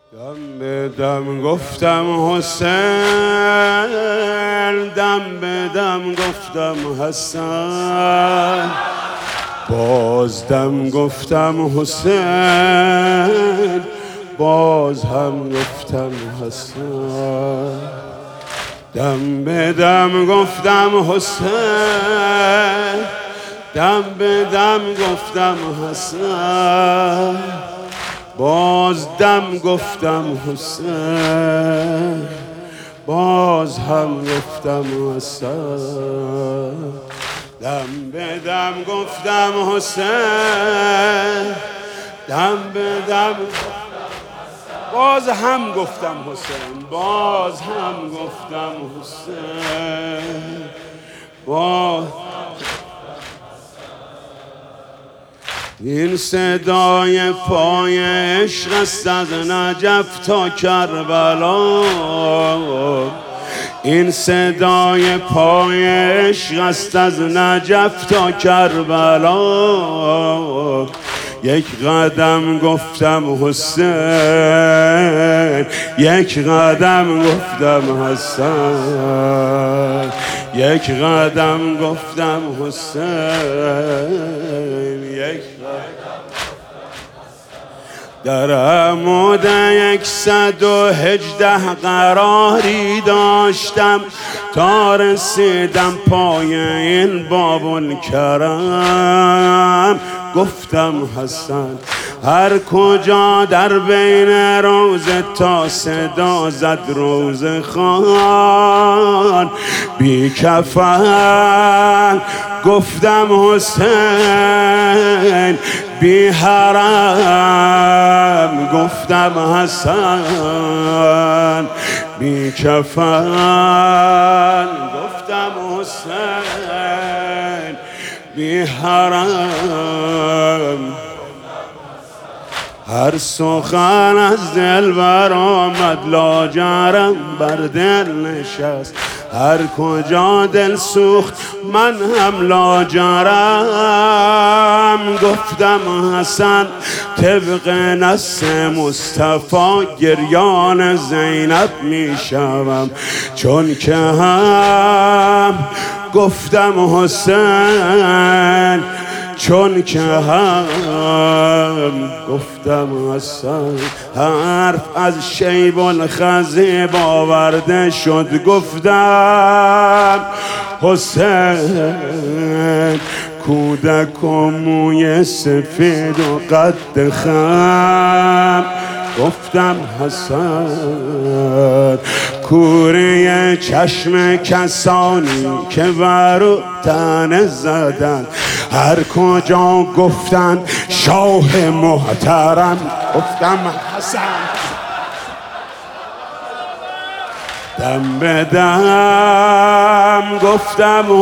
دم به دم گفتم حسین، دم به دم گفتم حسن، باز دم گفتم حسین، باز هم گفتم حسن. دم به دم گفتم حسین، دم به دم گفتم حسن، باز دم گفتم حسین، باز هم گفتم حسن. دم به دم گفتم حسین، دم به دم باز هم گفتم حسین، باز هم گفتم حسین، باز این صدای پای عشق است از نجف تا کربلا، این صدای پای عشق است از نجف تا کربلا. یک قدم گفتم حسین، یک قدم گفتم حسن، یک قدم گفتم حسین، یک در عمود 118 قراری داشتم تا رسیدم پای این باب‌الکرم. گفتم حسن هر کجا در بین روز تا صدا زد روز خان بی کفن. گفتم حسین بی حرم، گفتم حسن بی کفن، گفتم حسین بی حرم. هر سخن از دل برآمد لاجرم بر دل نشست، هر کجا دل سوخت من هم لاجرم. گفتم حسن طبق نص مصطفی گریان زینب می شوم، چون که هم گفتم حسین، چون که هم گفتم حسن. حرف از شیب الخضیب آورده شد، گفتم حسین کودک و موی سفید و قد خم. گفتم حسن کوره چشم کسانی که برو تنه زدن، هر کجا گفتن شاه محترم. گفتم حسن دم به دم گفتم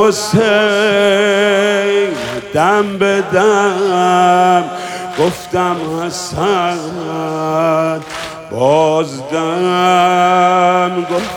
حسین، دم به دم گفتم حسن، باز دم گفتم